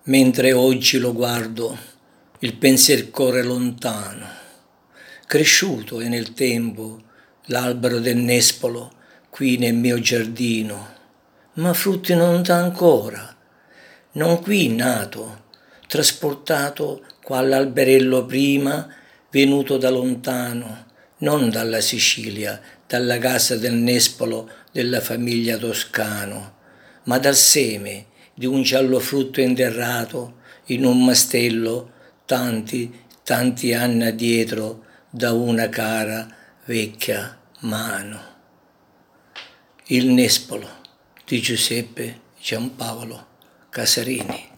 Mentre oggi lo guardo, il pensier corre lontano. Cresciuto è nel tempo l'albero del nespolo qui nel mio giardino, ma frutti non dà ancora. Non qui nato, trasportato qual alberello prima, venuto da lontano, non dalla Sicilia, dalla casa del nespolo della famiglia Toscano, ma dal seme di un giallo frutto interrato in un mastello tanti anni addietro da una cara vecchia mano. Il nespolo di Giuseppe Giampaolo Casarini.